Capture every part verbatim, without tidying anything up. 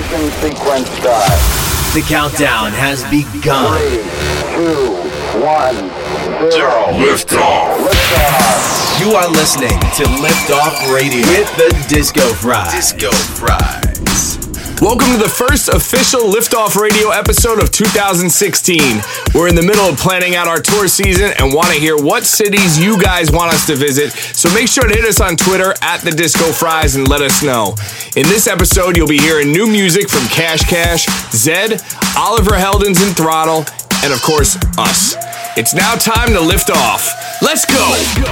Ignition sequence start. The countdown has begun. Three, two, one, zero. Liftoff. Liftoff. You are listening to Liftoff Radio with the Disco Fries. Disco Fries. Welcome to the first official Liftoff Radio episode of two thousand sixteen. We're in the middle of planning out our tour season and want to hear what cities you guys want us to visit. So make sure to hit us on Twitter at the Disco Fries and let us know. In this episode, you'll be hearing new music from Cash Cash, Zed, Oliver Heldens and Throttle, and of course, us. It's now time to lift off. Let's go! Let's go.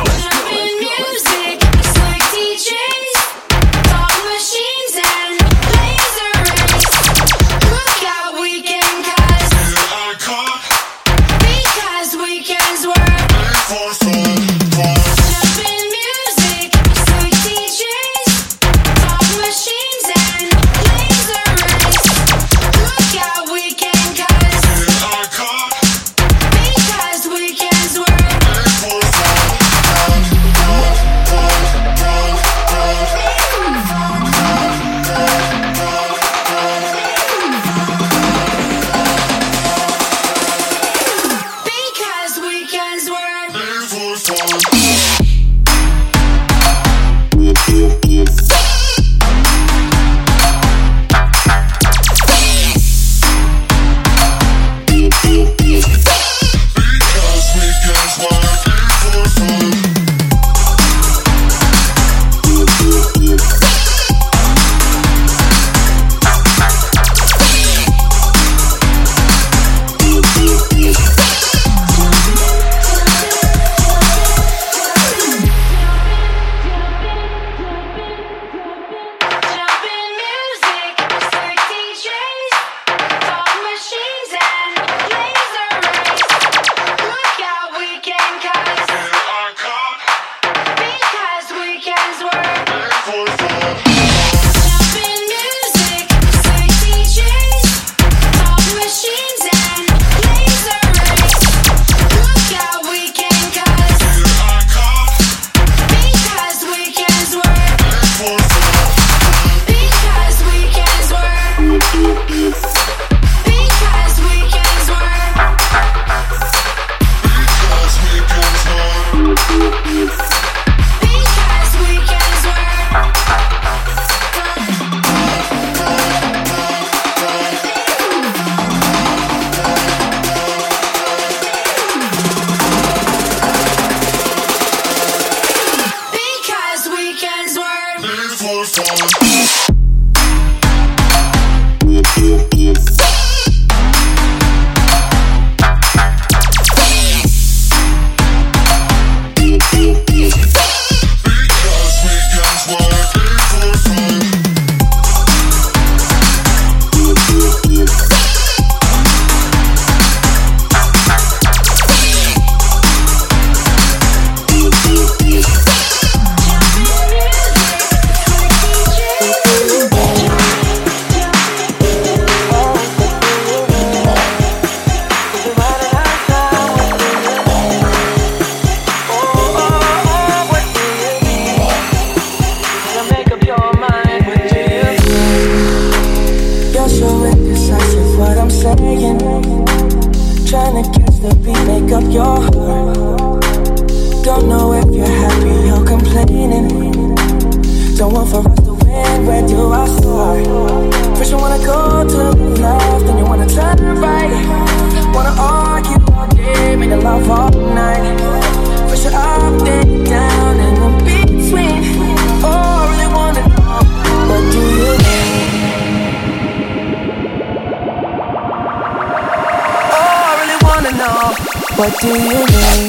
What do you mean?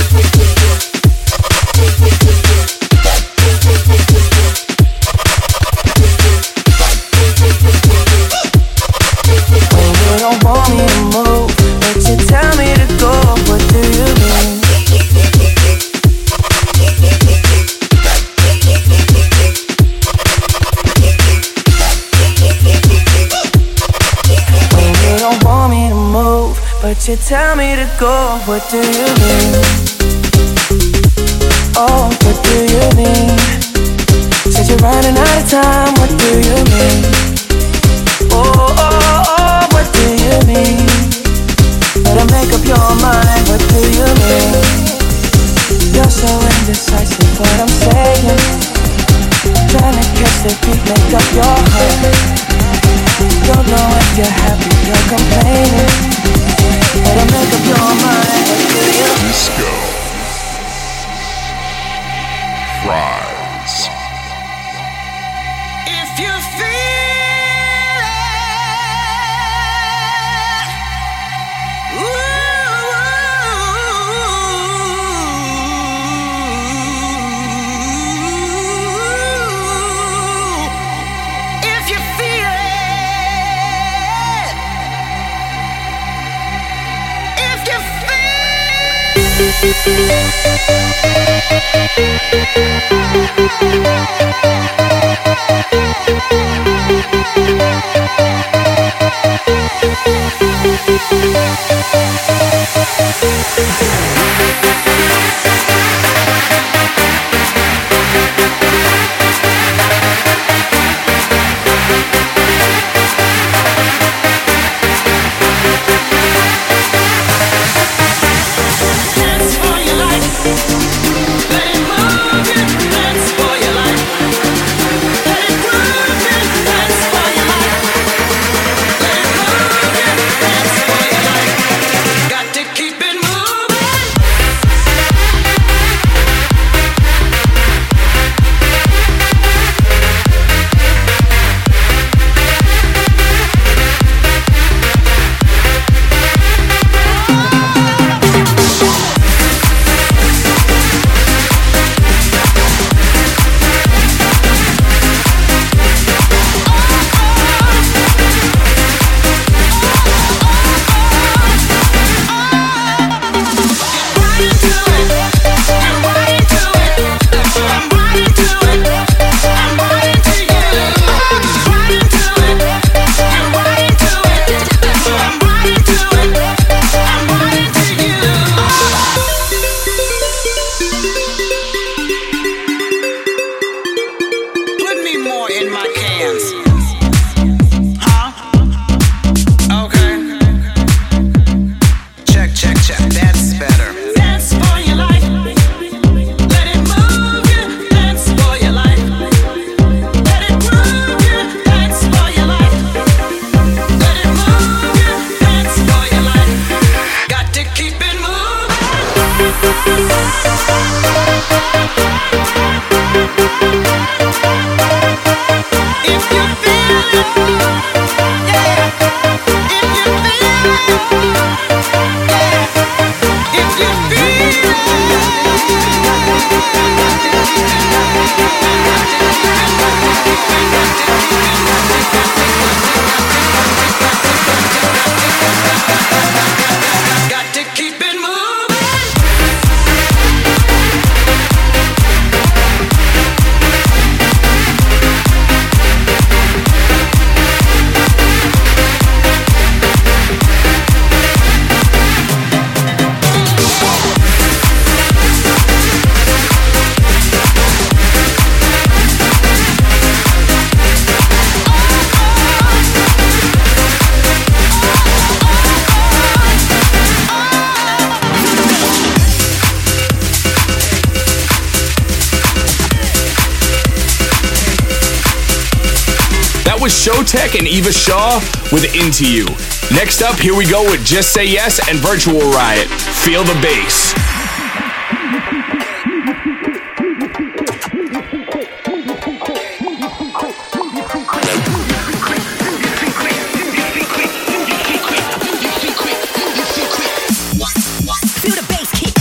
When you don't want me to move, but you tell me to go, what do you mean? When you don't want me to move, but you tell me to go, what do you mean? Oh, what do you mean? Said you're running out of time, what do you mean? Oh, don't know if you're happy or complaining. Better make up your mind. What do you Disco Fries. If you feel it, ooh, if you feel it, if you dance for your life. Let it move you, dance for your life. Let it groove you, dance for your life. Let it move you, dance for your life. Got to keep it moving. Put me more in my cans. Huh? Okay. Check, check, check. That's better. Dance for your life. Let it move you. Dance for your life. Let it groove you. Dance for your life. Let it move you. Dance for your life. Got to keep it moving. If you feel it, yeah. If you feel it, yeah. If you feel it, got to keep it moving. That was Showtek and Eva Shaw with Into You. Next up, here we go with Just Say Yes and Virtual Riot. Feel the bass. Feel the bass kick.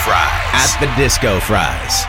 Fries. At the Disco Fries.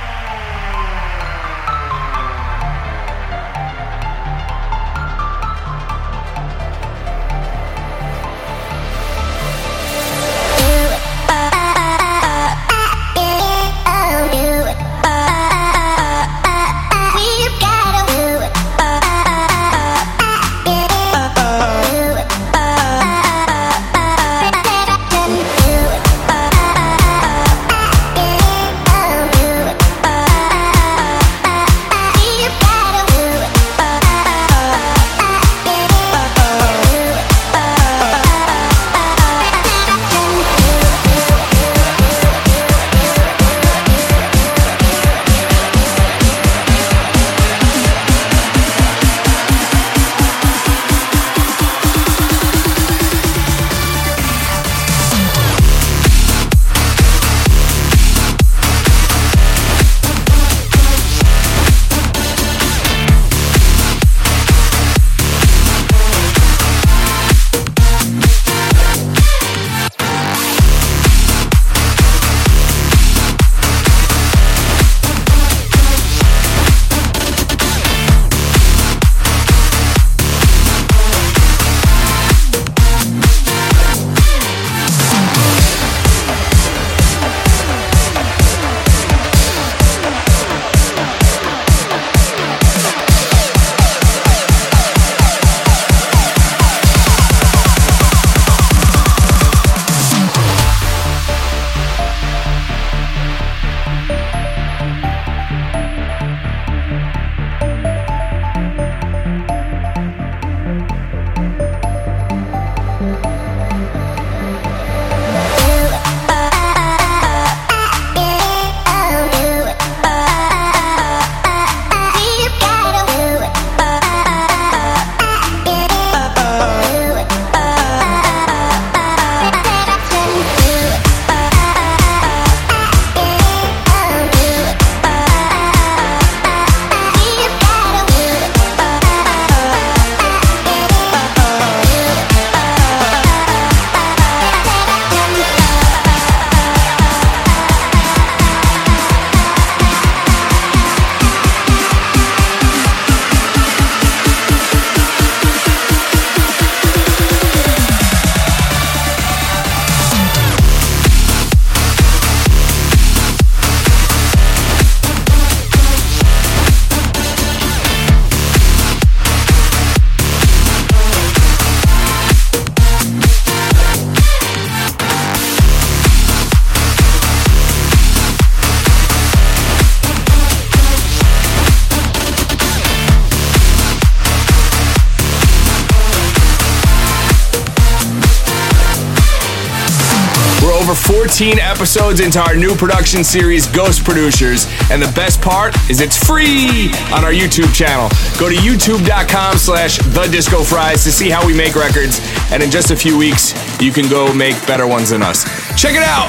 fourteen episodes into our new production series, Ghost Producers. And the best part is it's free on our YouTube channel. Go to youtube.com slash The Disco Fries to see how we make records. And in just a few weeks, you can go make better ones than us. Check it out.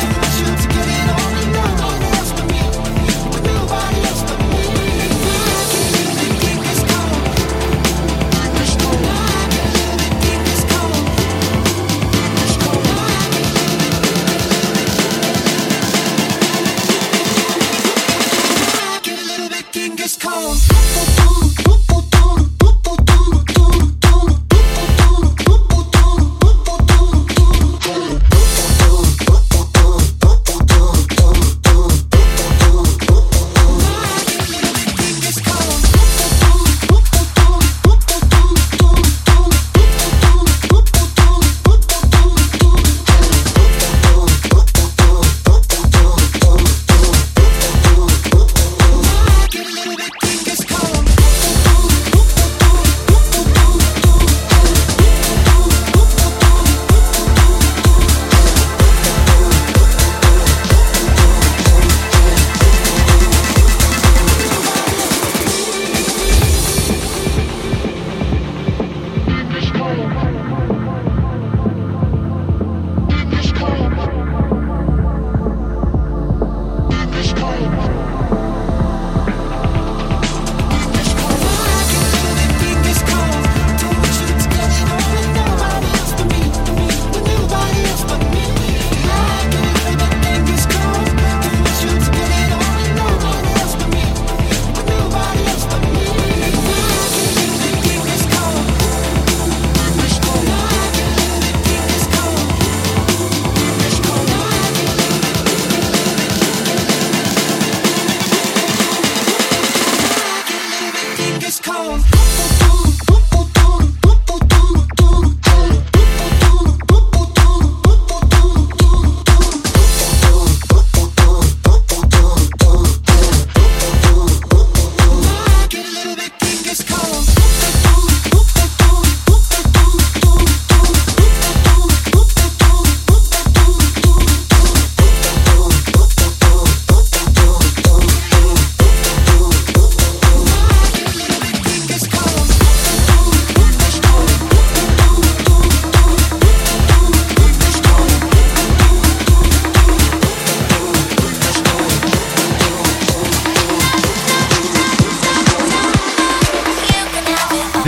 Nobody else but me.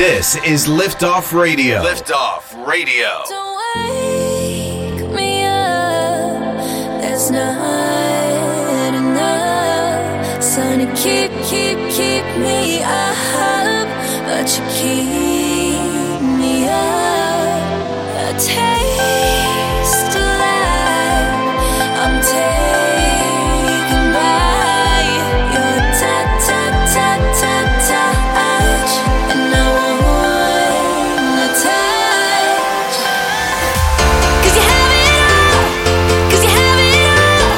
This is Liftoff Radio. Liftoff Radio. Don't wake me up. There's not enough sun to keep, keep, keep me up, but you keep me up. A taste of life I'm taken by your touch, touch, touch, touch, touch, and I wanna touch. 'Cause you have it all, 'cause you have it all.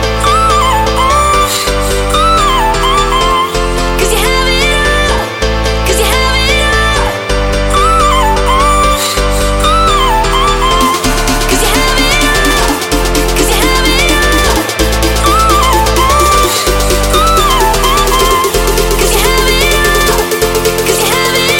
'Cause you have it all, 'cause you have it all. 'Cause you have it all, 'cause you have it all. 'Cause you have it all, 'cause you have it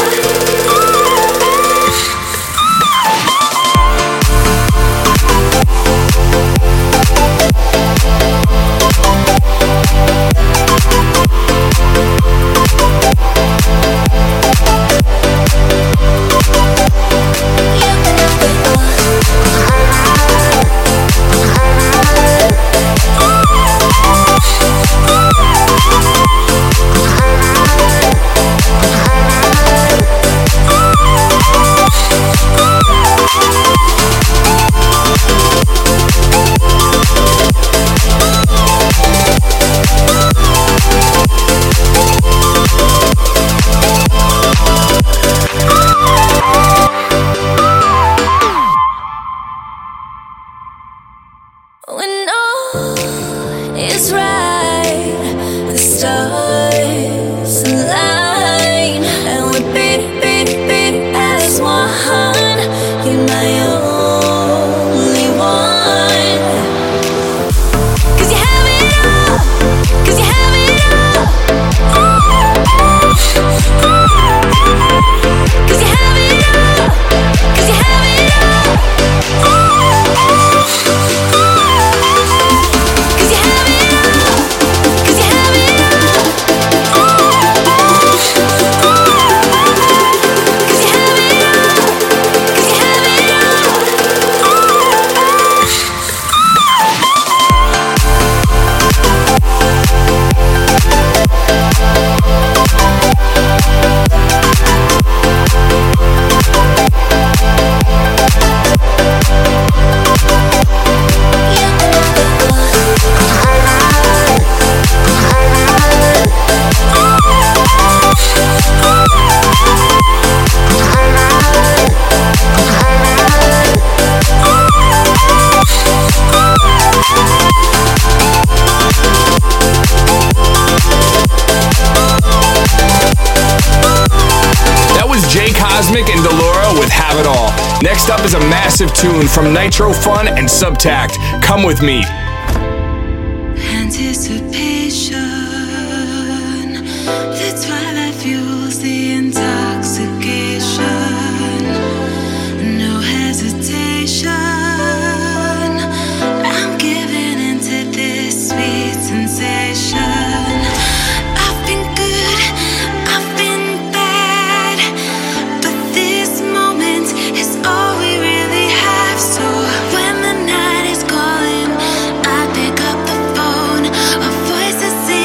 when all is right, the stars align, and we beat, beat, beat as one. You're my only one. 'Cause you have it all, 'cause you have it all. 'Cause you have it all, 'cause you have it all. 'Cause you have it all, 'cause you have it all. 'Cause you have it Cosmic and Delora with Have It All. Next up is a massive tune from Nitro Fun and Subtact, Come With Me. Anticipation, the twilight fuels the intoxication. No hesitation, I'm giving into this sweet sensation. I've been good, I've been bad, but this moment is all we really have. So when the night is calling, I pick up the phone. A voice that says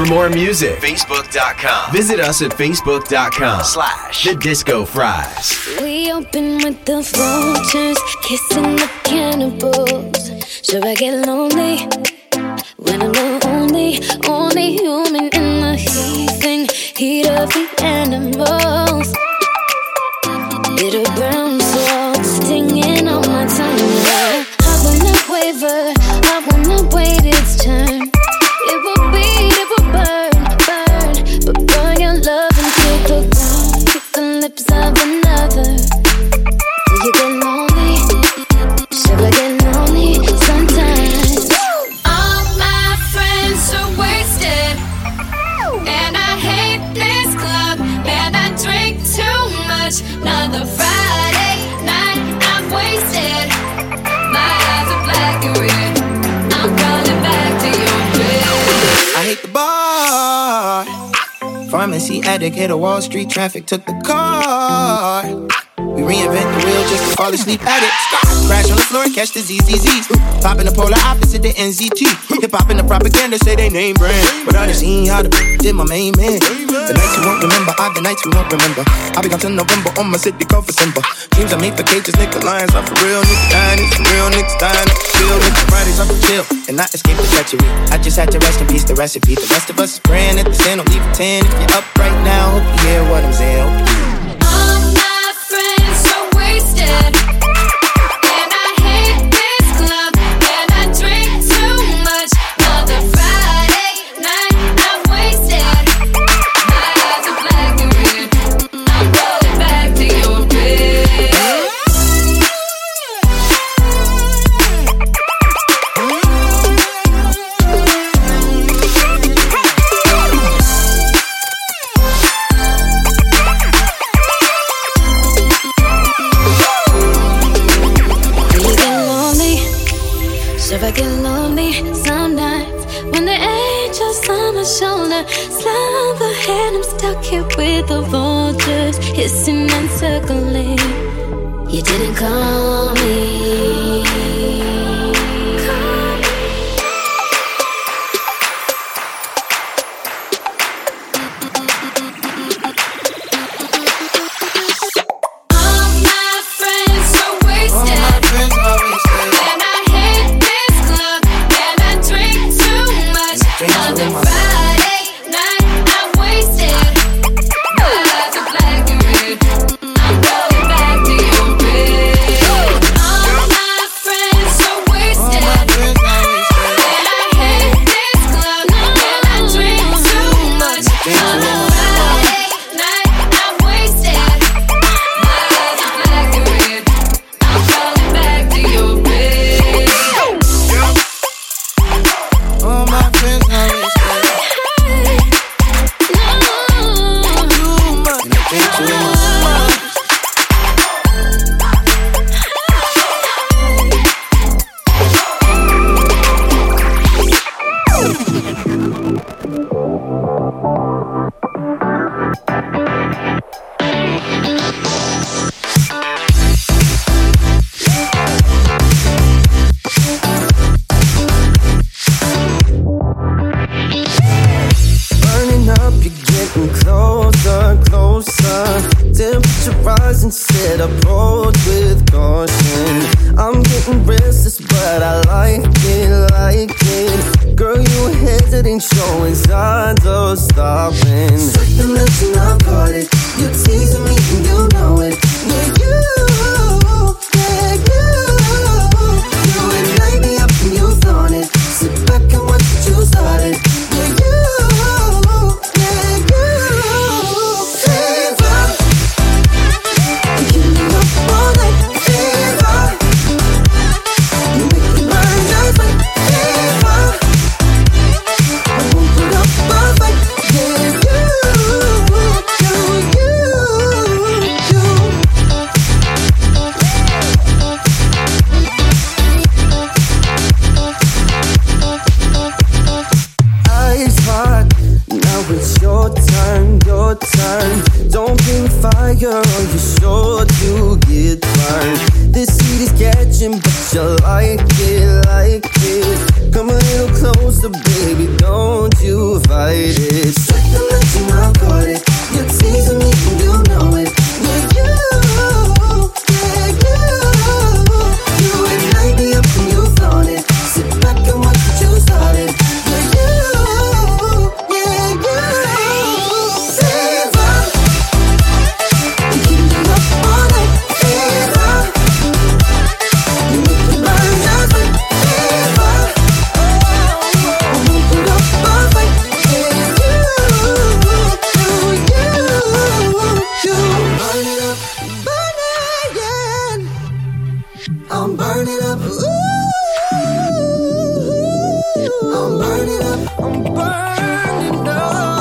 for more music. Facebook dot com. Visit us at Facebook dot com slash The Disco Fries. We open with the vultures, kissing the cannibals. Sure, I get lonely when I'm the only, only human in the heaving heat of the animals. Bitter brown salt stinging on my tongue. I will not waver, I will not wait its turn. It will bleed, it will burn, burn, but burn your love until the ground. Kick the lips of another. Do you get lonely? Should I get lonely sometimes? All my friends are wasted, and I hate this club, and I drink too much. Another Friday night, I'm wasted. My eyes are black and red. I'm calling back to your bed. I hate the bar. Pharmacy addict, hit a Wall Street traffic, took the car. We reinvent the wheel just to fall asleep at it. Crash on the floor and catch the Z Z Zs. Pop in the polar opposite the N Z T. Hip hop in the propaganda say they name brand, but I done seen how the did my main man. The nights you won't remember are the nights we won't remember. I'll be gone till November on my city called for December. Dreams I made for cages, nigga lions are for real. Niggas dying, it's for real. Niggas dying, it's for real. Niggas Fridays are for chill and not escape the treachery. I just had to rest in peace the recipe. The rest of us is praying at the sin, don't leave a ten. If you're up right now, hope you hear what I'm saying. All my friends are wasted, and I hate this club, and I drink too much. Another Friday night, I'm wasted. My eyes are black and red. I'm rolling back to your bed. If I get lonely some nights when the angels on my shoulder slam the head, I'm stuck here with the vultures hissing and circling. You didn't call me. Call me. All my friends are wasted. All my friends are wasted. And I hate this club, and I drink too much. Another Friday night, I'm wasted. My eyes are black and red. I'm going back to your bed. All my friends are wasted, and I hate this club, and I drink too much. Another Friday night, I'm wasted. My eyes are black and red. I'm going back to your bed. All my friends are wasted. And I drink too much. Burning up, you're getting closer, closer. Temperature rising, set approach with caution. I'm getting restless, but I like it, like it. Girl, you hesitate, showing signs of stopping. Certain lips and I've caught it. You're teasing me and you know it. Yeah, you, yeah, you. You ignite me up and you flaunt it. Sit back and watch what you started. Yeah, you, yeah, you. Fever. You keep me up all night. Fever. You make me burn just like fever. I won't put up a fight. Yeah, you, you, you, you. you're sure to get burned. This heat is catching, but you like it, like it. Come a little closer, baby, don't you fight it. Set the lights in my cardigan. You're teasing me and you know it. Yeah, you, yeah, you. You ignite me up and you flaunt it. Sit back and watch what you started. Yeah, you, yeah, you. Fever. You keep me up all night. Fever. You make me burn just like fever. I won't put up a fight. Yeah, you, you, you, you. Burn it up, burn again. I'm burning up. Ooh. I'm burning up. I'm burning up. I'm burning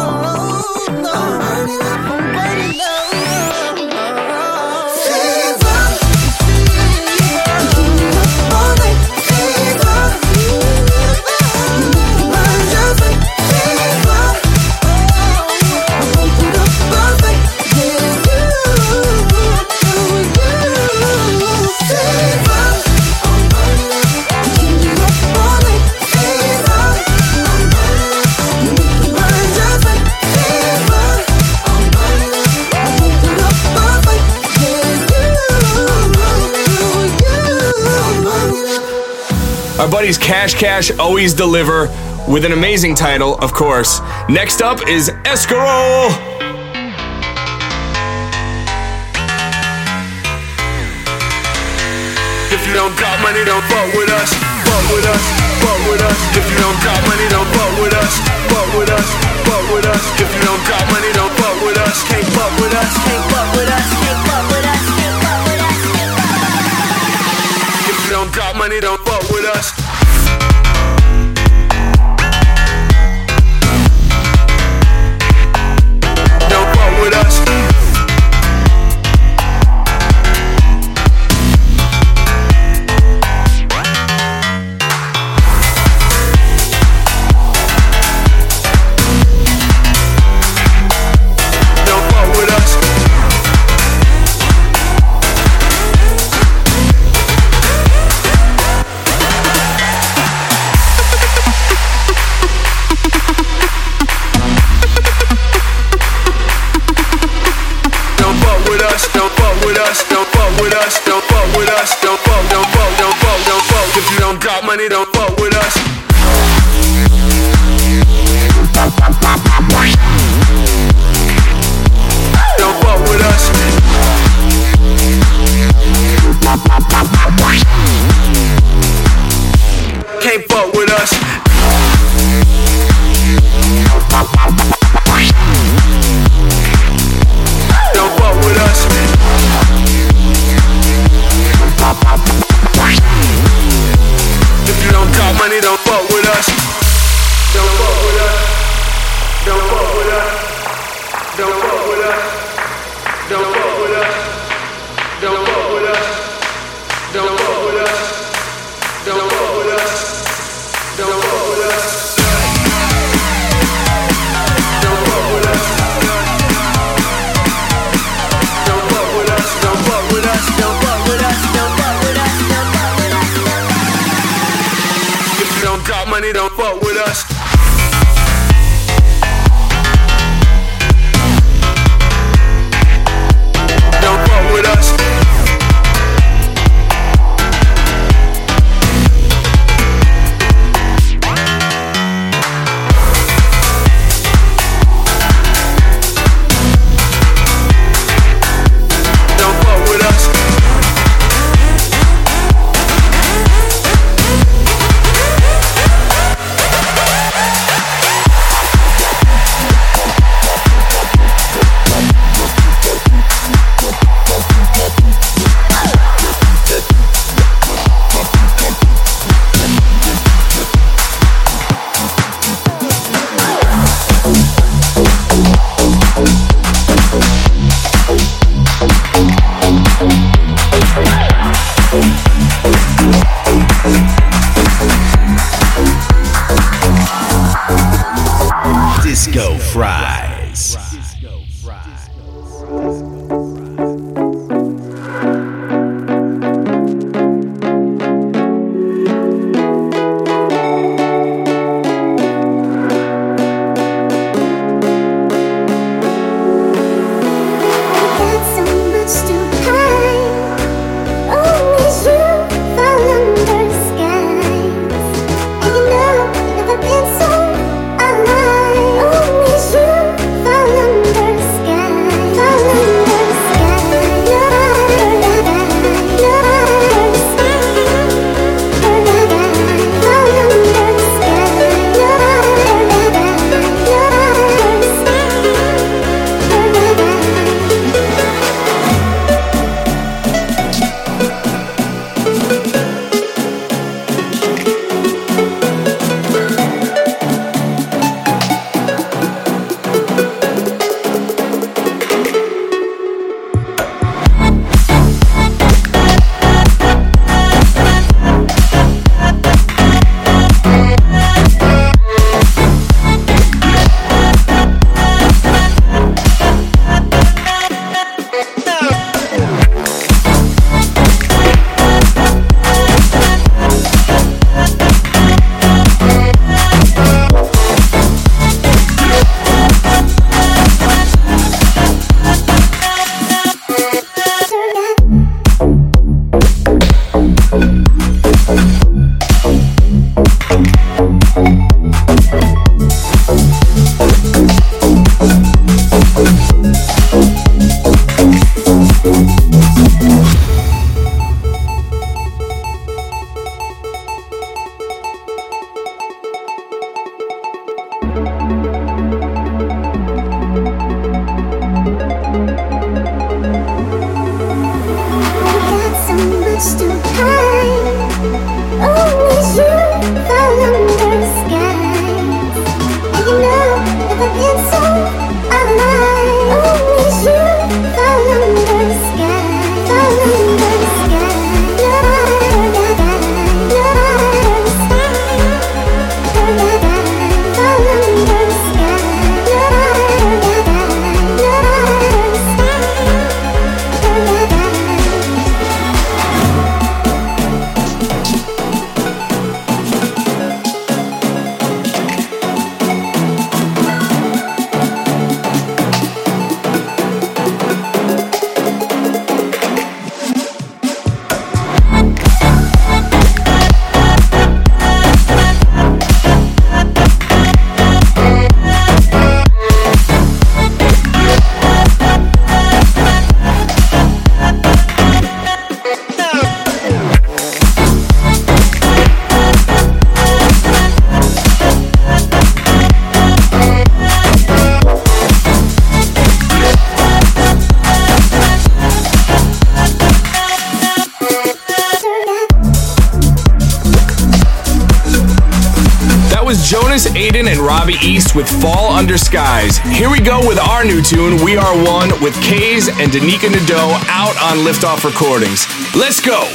up. I'm burning up. Fever. You keep me up all night. Fever. You make me burn just like fever. I won't put up a fight. Yeah, you, you, you. Fever. I'm burning up. You keep me up all night. Fever. I'm burning up. You make me burn just like fever. I'm burning up. I won't put up a fight. Yeah, you, you, you. I'm burning up. Our buddies Cash Cash always deliver with an amazing title, of course. Next up is Escarole. If you don't got money, don't fuck with us. Fuck with us, fuck with us. If you don't got money, don't fuck with us. Fuck with us, fuck with us. If you don't got money, don't fuck with us. Can't fuck with us, can't fuck with us, can't fuck with us, can't fuck with us, can't fuck with us. If you don't got money, don't fuck with us. Don't fuck with us. Don't fuck with us. Don't fuck with us, don't fuck with us, don't fuck with us, don't fuck with us, don't fuck, don't fuck, don't fuck, don't fuck. If you don't got money, don't fuck with us. Don't fuck with us. Can't fuck with us. Don't fuck with us. If you don't got money, don't fuck with us. Don't fuck with us. Don't fuck with us. Don't fuck with us. Don't fuck with us. Aiden and Robbie East with Fall Under Skies. Here we go with our new tune, We Are One, with Kaze and Danica Nadeau, out on Liftoff Recordings. Let's go!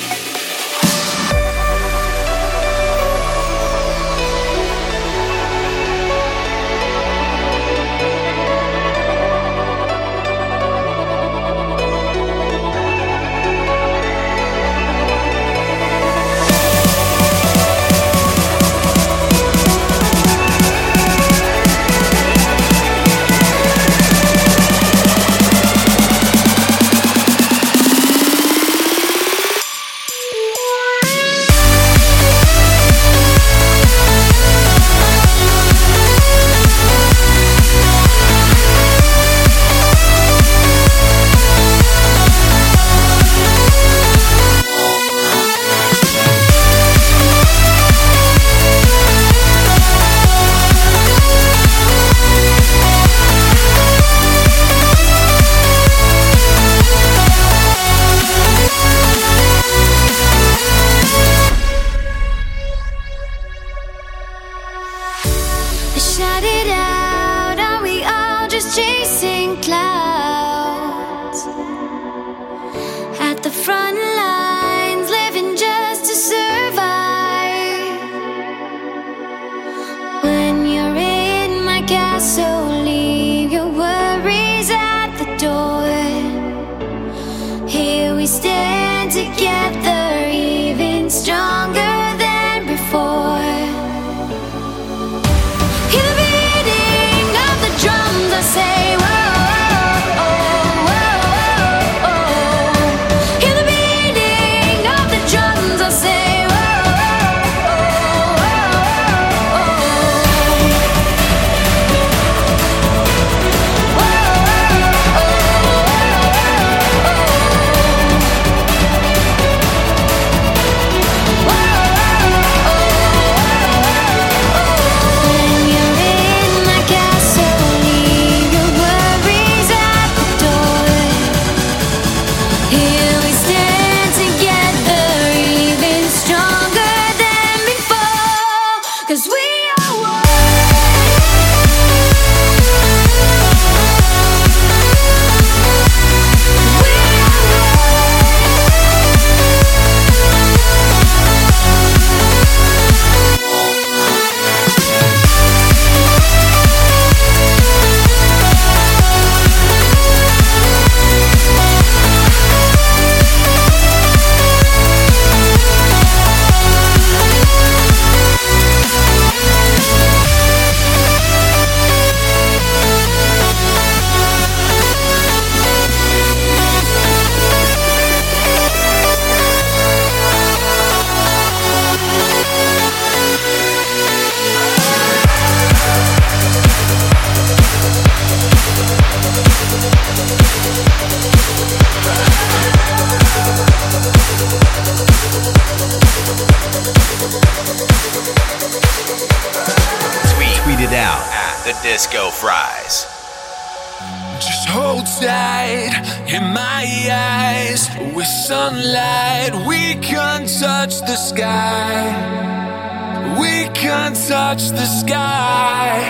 Disco Fries. Just hold tight in my eyes. With sunlight, we can touch the sky. We can touch the sky.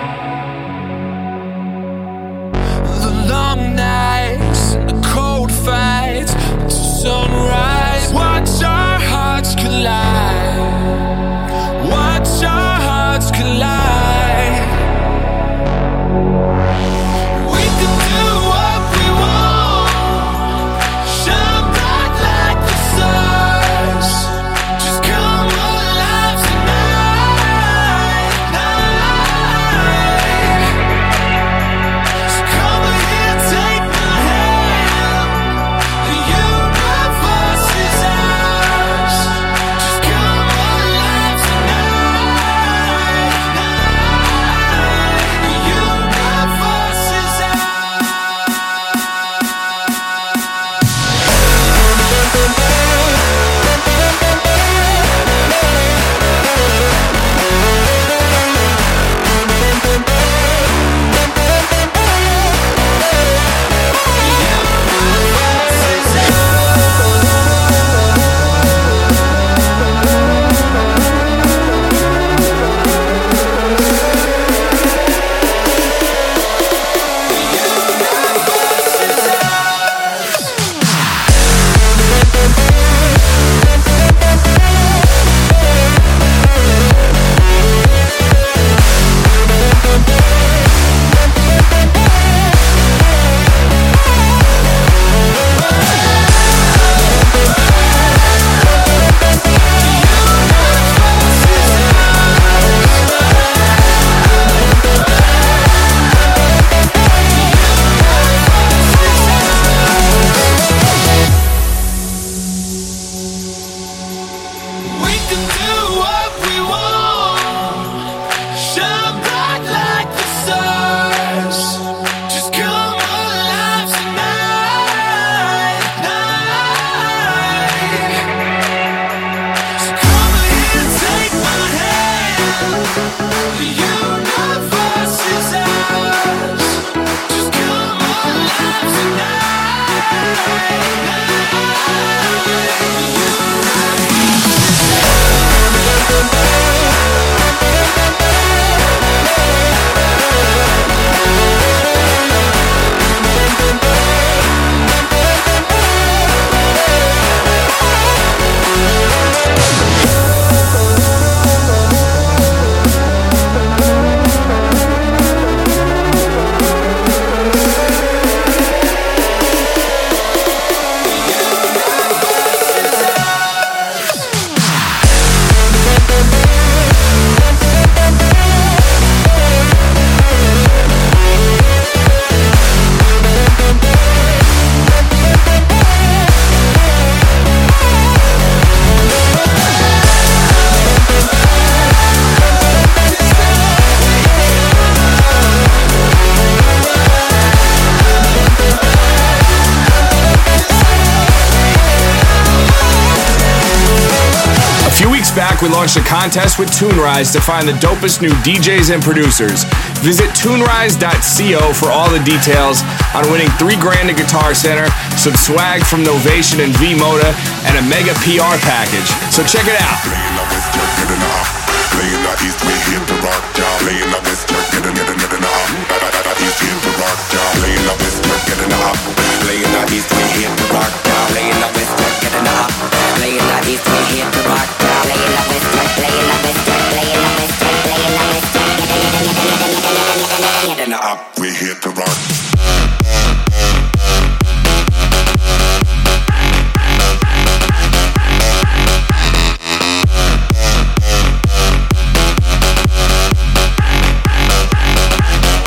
The long nights, the cold fights, to sunrise. Watch our hearts collide. Watch our hearts collide. We can do what we want. Shine bright like the stars. Just come alive tonight, night. So come here, take my hand. The universe is ours. Just come alive tonight, night. The universe is ours. We can do what we want. Shine bright like the stars. Just come alive tonight, night. So come here, take my hand. The universe is ours. Just come alive tonight, night. Back, we launched a contest with TuneRise to find the dopest new D Js and producers. Visit tunerise dot co for all the details on winning three grand at Guitar Center, some swag from Novation and V-Moda, and a mega P R package. So check it out. Playing the West, you're getting up. Playing the East, we here to rock, y'all. Playing the West, you're getting, getting, getting up. Da da da da, East here to rock, y'all. Playing the West, you're getting up. Playing the East, we here to rock, y'all. Playing the West, you're getting up. Playing the East, we here to rock, y'all. Playing the West, you're playing the West, you're playing the West, you're playing the West, you're getting, getting, getting, getting, getting, getting up. We here to rock.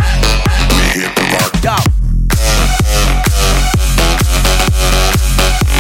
Go.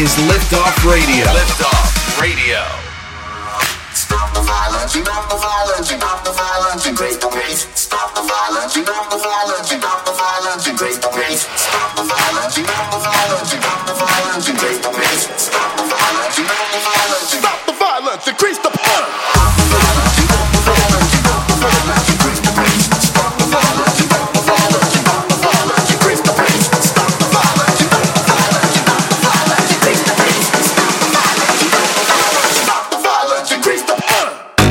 is Liftoff Radio. Liftoff Radio. Stop the violence, stop the violence, stop the violence, and break the pace. Stop the violence, stop the violence, stop the violence, and break the pace. Stop the violence, stop the violence, stop the violence, and break the pace. Stop the violence, stop the violence, stop the violence, increase the power. Stop the violence, stop the violence, stop the violence, and break the pace. Stop the violence, stop the violence, stop the violence, increase the pace. Stop the violence, stop the violence, stop the violence, increase the pace. Stop the violence, stop the violence, stop the violence, increase the power.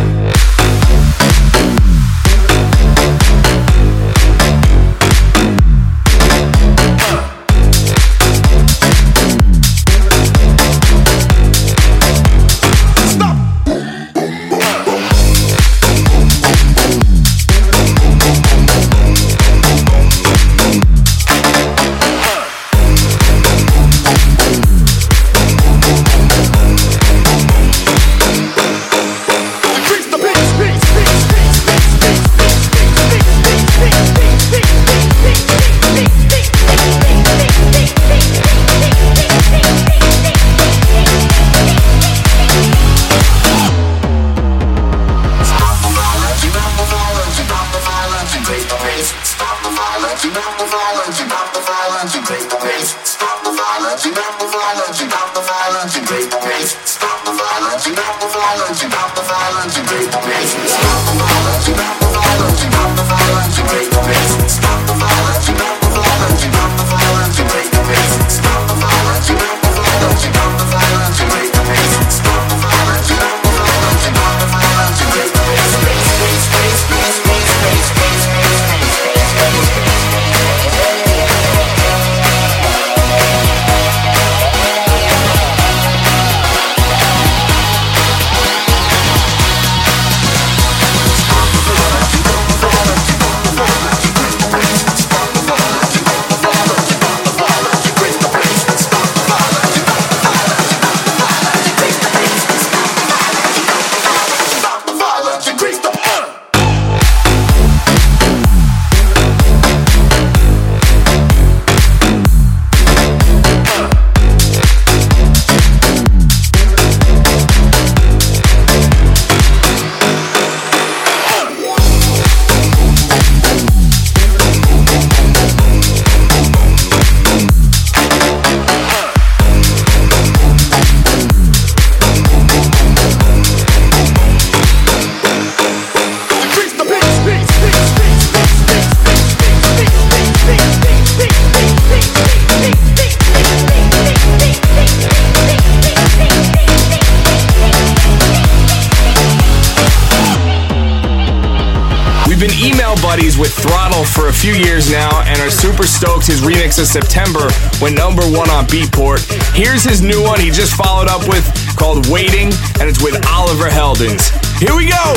With Throttle for a few years now and are super stoked his remix of September went number one on Beatport. Here's his new one he just followed up with called Waiting, and it's with Oliver Heldens. Here we go!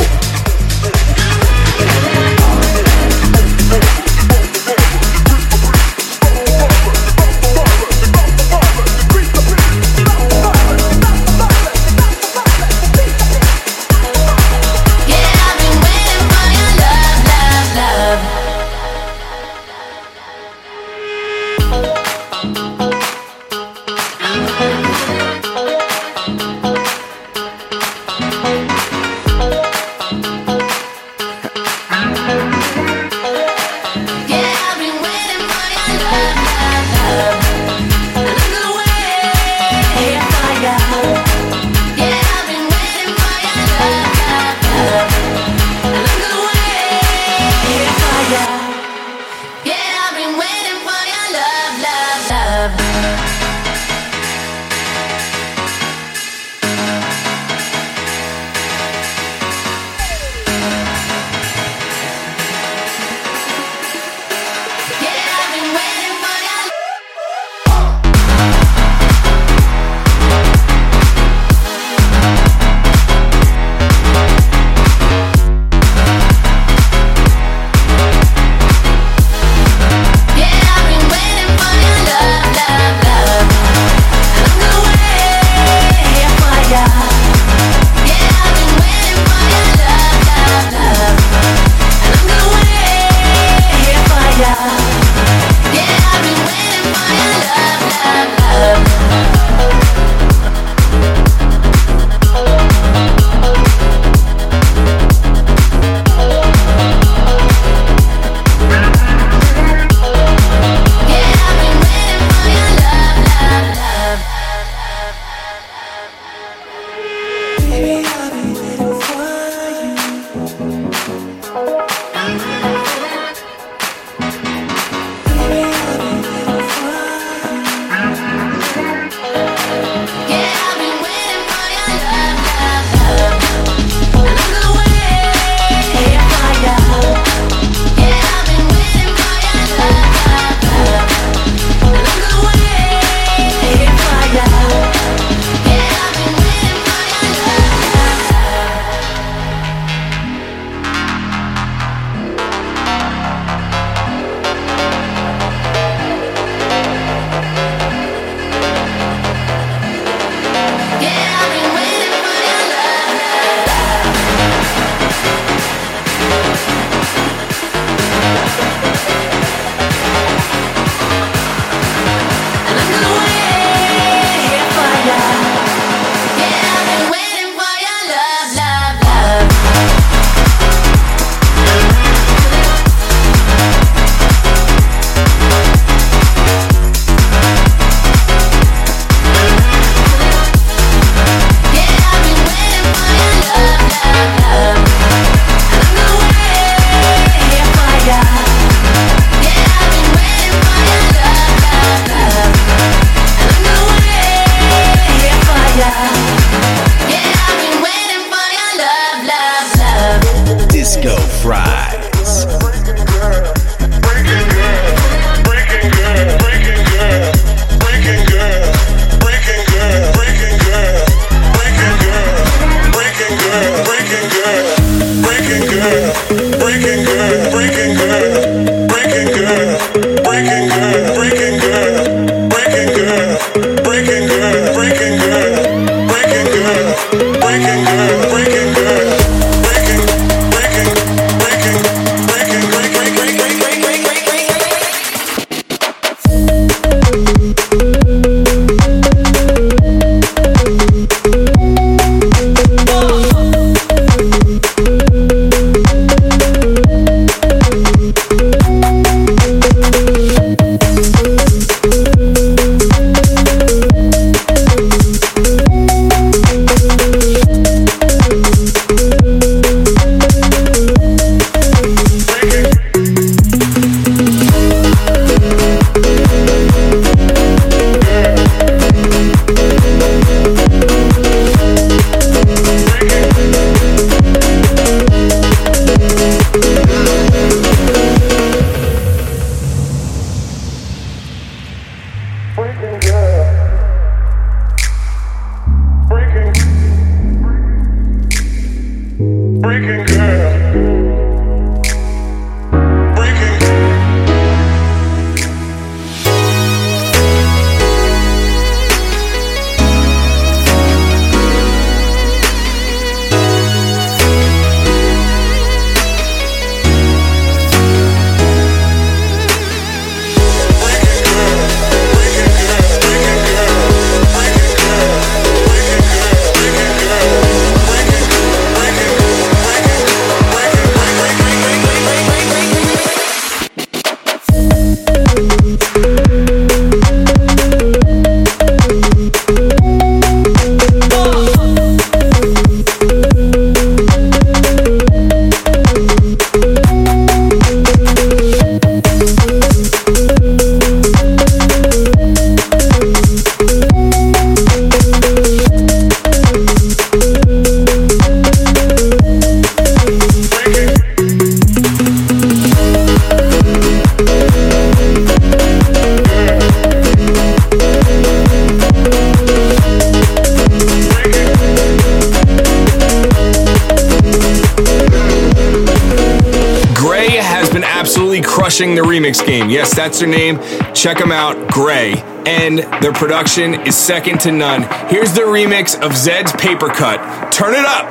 crushing the remix game. Yes, that's their name. Check them out, Gray. And their production is second to none. Here's the remix of Zed's Paper Cut. Turn it up.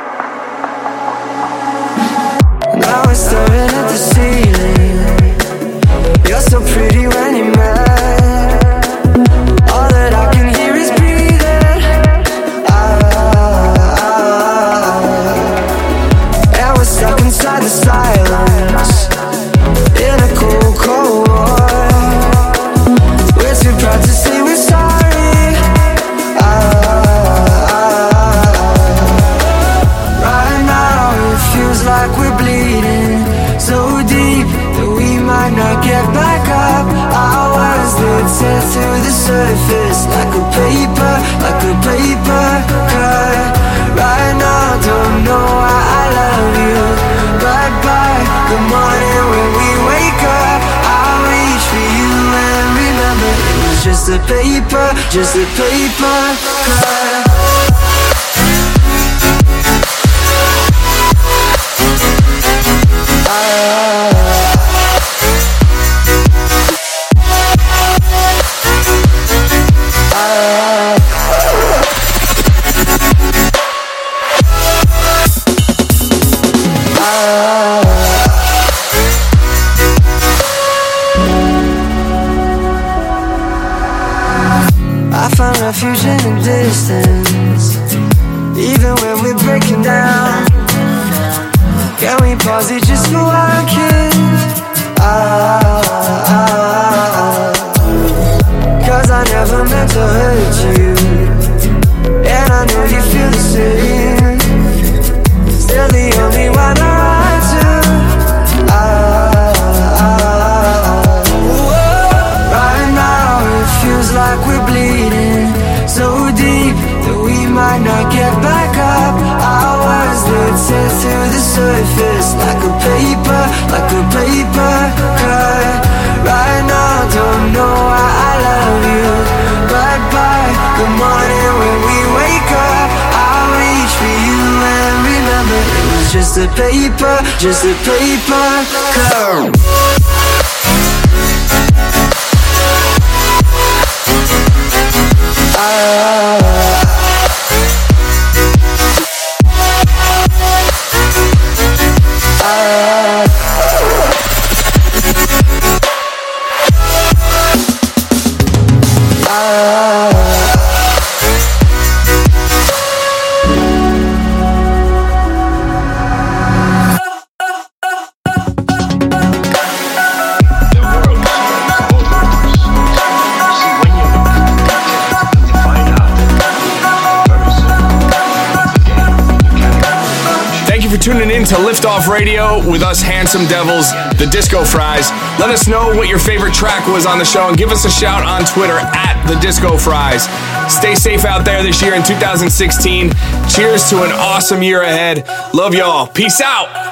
Now we're staring at the ceiling. You're so pretty when you're mad. All that I can hear is breathing. Ah, ah, ah. And we're stuck inside the silence, in a cold, cold war. We're too proud to say we're sorry. Ah, ah, ah. paper, just a paper cut. Refuge in the distance, even when we're breaking down. Can we pause it just for one kiss? Ah, ah, ah. Cause I never meant to hurt you, and I know you feel the same. Still the only one I run to. Ah, ah, ah. Right now it feels like we're bleeding so deep that we might not get back up. Hours that tear through the surface like a paper, like a paper cut. Right now, don't know why I love you, but by the morning when we wake up, I'll reach for you and remember it was just a paper, just a paper cut. Tuning in to Liftoff Radio with us Handsome Devils, the Disco Fries. Let us know what your favorite track was on the show and give us a shout on Twitter at the Disco Fries. Stay safe out there this year in two thousand sixteen. Cheers to an awesome year ahead. Love y'all. Peace out.